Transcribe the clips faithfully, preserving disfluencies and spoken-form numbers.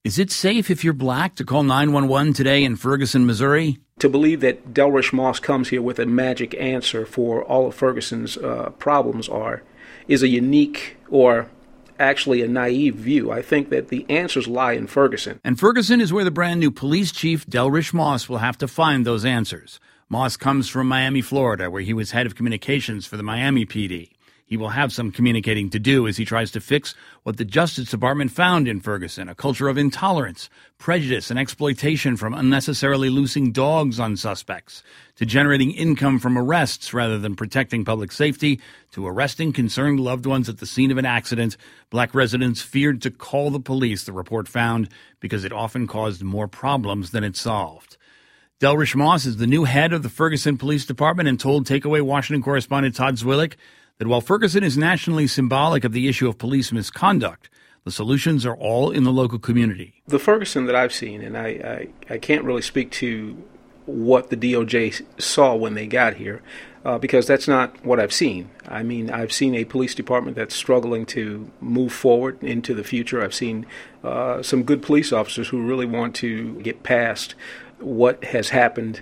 Is it safe if you're black to call nine one one today in Ferguson, Missouri? To believe that Delrish Moss comes here with a magic answer for all of Ferguson's uh, problems are is a unique or actually a naive view. I think that the answers lie in Ferguson. And Ferguson is where the brand new police chief, Delrish Moss, will have to find those answers. Moss comes from Miami, Florida, where he was head of communications for the Miami P D. He will have some communicating to do as he tries to fix what the Justice Department found in Ferguson, a culture of intolerance, prejudice, and exploitation, from unnecessarily loosing dogs on suspects, to generating income from arrests rather than protecting public safety, to arresting concerned loved ones at the scene of an accident. Black residents feared to call the police, the report found, because it often caused more problems than it solved. Delrish Moss is the new head of the Ferguson Police Department and told Takeaway Washington correspondent Todd Zwillich that while Ferguson is nationally symbolic of the issue of police misconduct, the solutions are all in the local community. The Ferguson that I've seen, and I, I, I can't really speak to what the D O J saw when they got here, uh, because that's not what I've seen. I mean, I've seen a police department that's struggling to move forward into the future. I've seen uh, some good police officers who really want to get past what has happened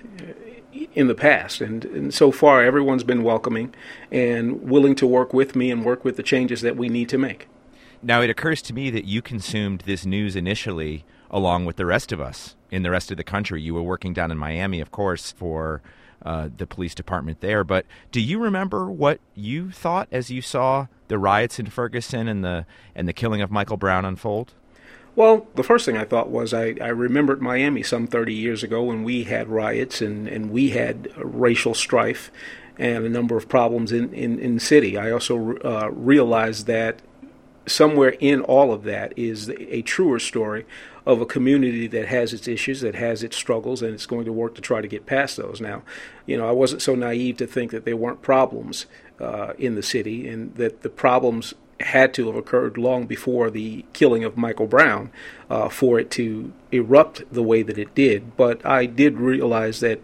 in the past. And, and so far, everyone's been welcoming and willing to work with me and work with the changes that we need to make. Now, it occurs to me that you consumed this news initially along with the rest of us in the rest of the country. You were working down in Miami, of course, for uh, the police department there. But do you remember what you thought as you saw the riots in Ferguson and the and the killing of Michael Brown unfold? Well, the first thing I thought was I, I remembered Miami some thirty years ago when we had riots and, and we had racial strife and a number of problems in, in, in the city. I also uh, realized that somewhere in all of that is a truer story of a community that has its issues, that has its struggles, and it's going to work to try to get past those. Now, you know, I wasn't so naive to think that there weren't problems uh, in the city and that the problems had to have occurred long before the killing of Michael Brown uh, for it to erupt the way that it did. But I did realize that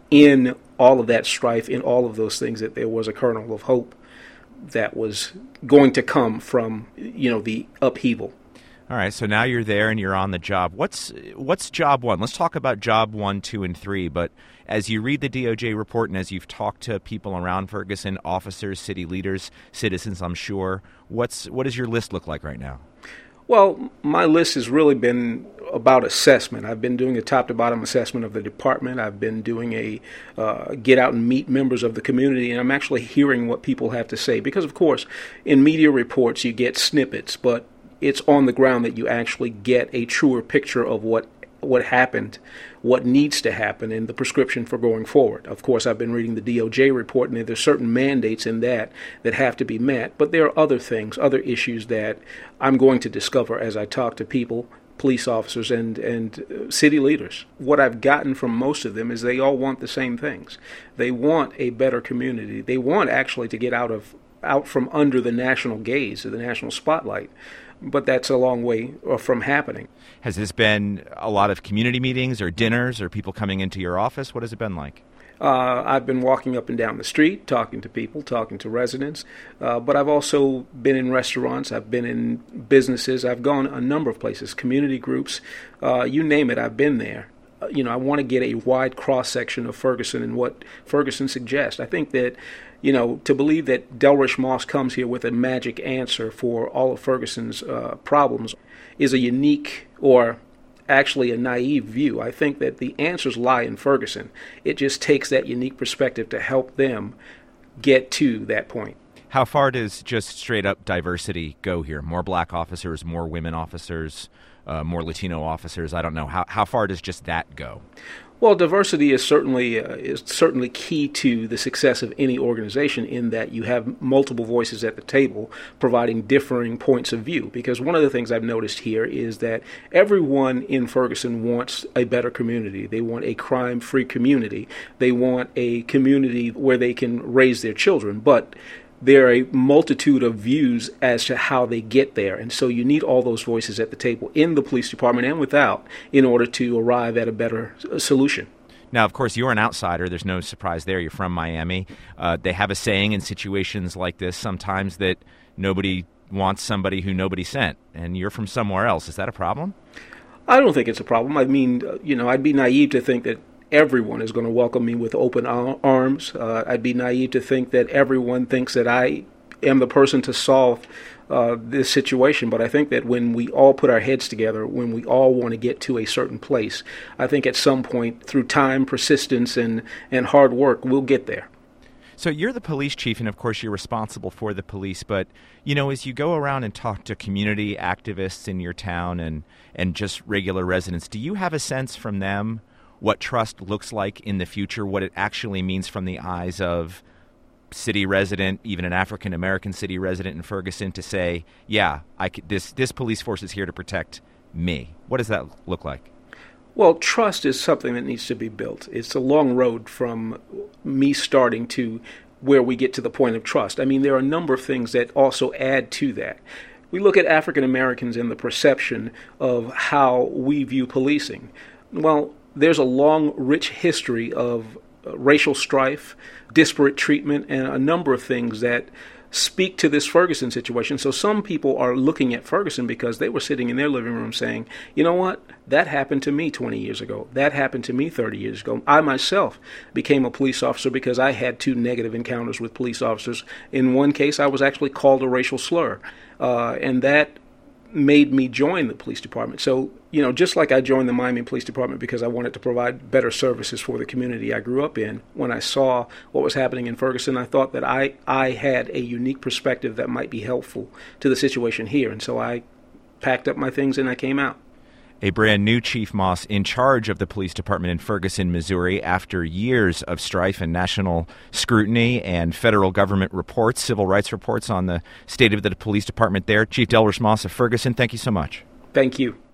in all of that strife, in all of those things, that there was a kernel of hope that was going to come from, you know, the upheaval. All right, so now you're there and you're on the job. What's what's job one? Let's talk about job one, two, and three. But as you read the D O J report and as you've talked to people around Ferguson, officers, city leaders, citizens, I'm sure, what's what does your list look like right now? Well, my list has really been about assessment. I've been doing a top-to-bottom assessment of the department. I've been doing a uh, get out and meet members of the community, and I'm actually hearing what people have to say. Because, of course, in media reports you get snippets, but it's on the ground that you actually get a truer picture of what what happened, what needs to happen, and the prescription for going forward. Of course, I've been reading the D O J report, and there's certain mandates in that that have to be met, but there are other things, other issues that I'm going to discover as I talk to people, police officers, and, and city leaders. What I've gotten from most of them is they all want the same things. They want a better community. They want actually to get out of out from under the national gaze, or the national spotlight. But that's a long way from happening. Has this been a lot of community meetings or dinners or people coming into your office? What has it been like? Uh, I've been walking up and down the street, talking to people, talking to residents. Uh, but I've also been in restaurants. I've been in businesses. I've gone a number of places, community groups. Uh, you name it, I've been there. Uh, you know, I want to get a wide cross-section of Ferguson and what Ferguson suggests. I think that, you know, to believe that Delrish Moss comes here with a magic answer for all of Ferguson's uh, problems is a unique or actually a naive view. I think that the answers lie in Ferguson. It just takes that unique perspective to help them get to that point. How far does just straight up diversity go here? More black officers, more women officers, uh, more Latino officers? I don't know. How how far does just that go? Well, diversity is certainly uh, is certainly key to the success of any organization, in that you have multiple voices at the table providing differing points of view. Because one of the things I've noticed here is that everyone in Ferguson wants a better community. They want a crime-free community. They want a community where they can raise their children. But there are a multitude of views as to how they get there. And so you need all those voices at the table in the police department and without in order to arrive at a better solution. Now, of course, you're an outsider. There's no surprise there. You're from Miami. Uh, they have a saying in situations like this sometimes that nobody wants somebody who nobody sent, and you're from somewhere else. Is that a problem? I don't think it's a problem. I mean, you know, I'd be naive to think that everyone is going to welcome me with open arms. Uh, I'd be naive to think that everyone thinks that I am the person to solve uh, this situation. But I think that when we all put our heads together, when we all want to get to a certain place, I think at some point, through time, persistence, and, and hard work, we'll get there. So you're the police chief, and of course you're responsible for the police. But, you know, as you go around and talk to community activists in your town and, and just regular residents, do you have a sense from them what trust looks like in the future, what it actually means from the eyes of city resident, even an African-American city resident in Ferguson, to say, yeah, I could, this, this police force is here to protect me? What does that look like? Well, trust is something that needs to be built. It's a long road from me starting to where we get to the point of trust. I mean, there are a number of things that also add to that. We look at African Americans and the perception of how we view policing. Well, there's a long, rich history of uh, racial strife, disparate treatment, and a number of things that speak to this Ferguson situation. So some people are looking at Ferguson because they were sitting in their living room saying, you know what, that happened to me twenty years ago. That happened to me thirty years ago. I myself became a police officer because I had two negative encounters with police officers. In one case, I was actually called a racial slur, uh, and that made me join the police department. So, you know, just like I joined the Miami Police Department because I wanted to provide better services for the community I grew up in, when I saw what was happening in Ferguson, I thought that I, I had a unique perspective that might be helpful to the situation here. And so I packed up my things and I came out. A brand new Chief Moss in charge of the police department in Ferguson, Missouri, after years of strife and national scrutiny and federal government reports, civil rights reports on the state of the police department there. Chief Delrish Moss of Ferguson, thank you so much. Thank you.